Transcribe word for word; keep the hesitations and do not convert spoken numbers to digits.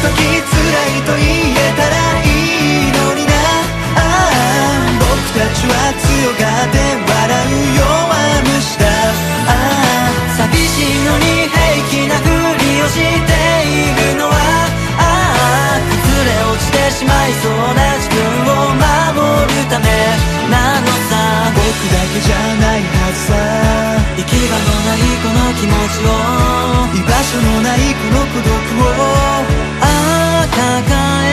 時辛いと言えたらいいのにな。ああ僕たちは強がって笑う弱虫だ。ああ寂しいのに平気なふりをしているのは、ああ崩れ落ちてしまいそうな自分を守るためなのさ。僕だけじゃないはずさ。行き場のないこの気持ちを、居場所のないこの孤独を、ああ抱え